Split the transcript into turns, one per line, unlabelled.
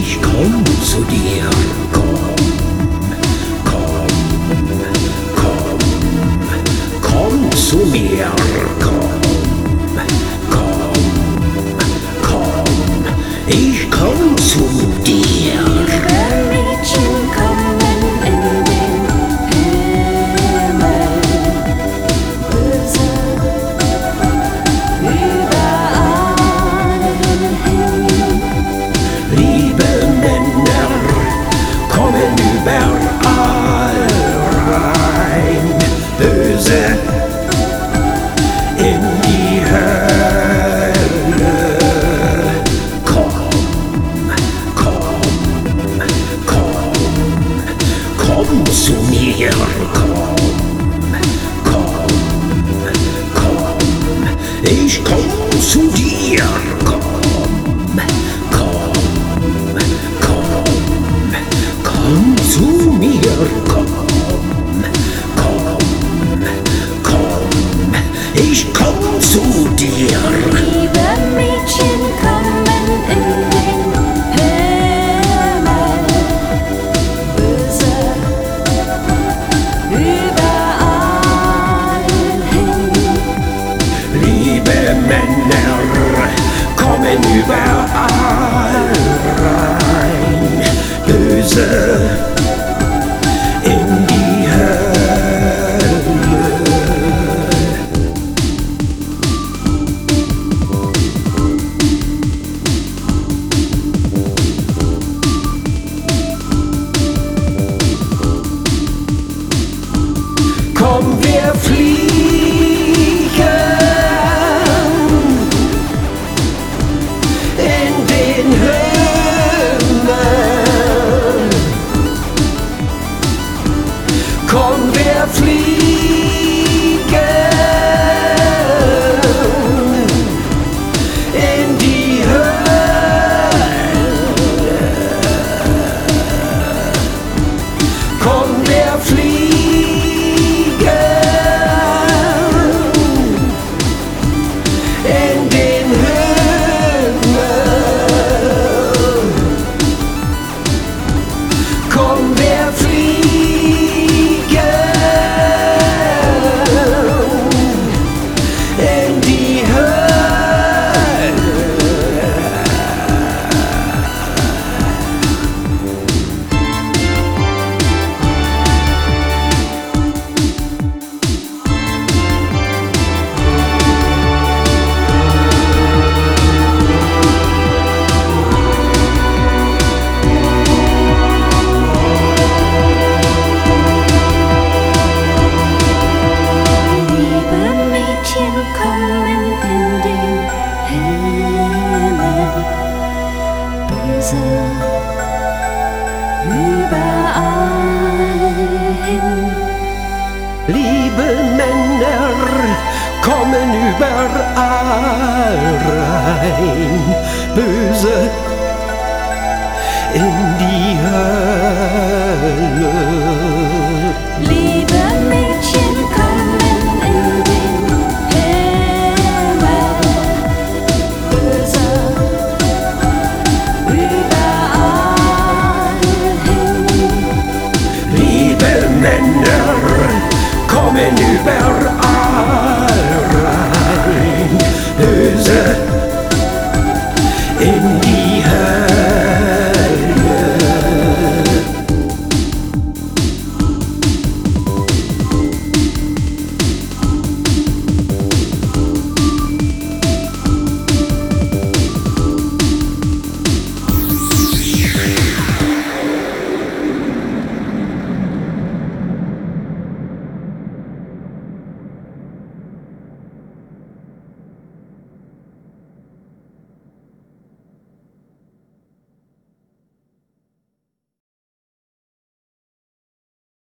Ich komm zu dir, komm, komm, komm, komm zu mir, komm, komm, komm, ich komm zu dir.
Mädchen kommen in den Himmel, böse überall hin.
Liebe Männer kommen überall rein, böse in die Hölle. Komm, komm, komm, komm zu mir, komm, komm, komm, ich komm zu dir, komm, komm, komm, komm zu mir, komm, komm, komm, ich komm zu dir.
Liebe Mädchen kommen in den Himmel, böse überall hin.
Liebe Männer kommen überall rein, böse in die Hölle. Komm, wir fliegen in den Himmel. Komm, wir fliegen in die Hölle. Komm, wir fliegen in den Himmel. Komm, wir fliegen in die Hölle.
Liebe Mädchen kommen in den Himmel, böse überall hin.
Liebe Männer kommen überall rein, böse in die Hölle.
Liebe Mädchen kommen in den Himmel, böse überall hin.
Liebe Männer kommen überall rein, böse in die